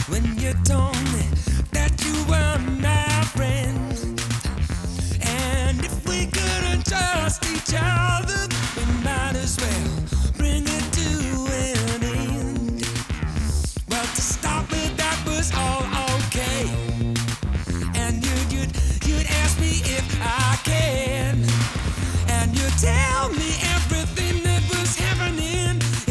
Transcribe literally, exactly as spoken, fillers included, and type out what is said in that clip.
when you told me that you were my friend. And if we couldn't trust each other,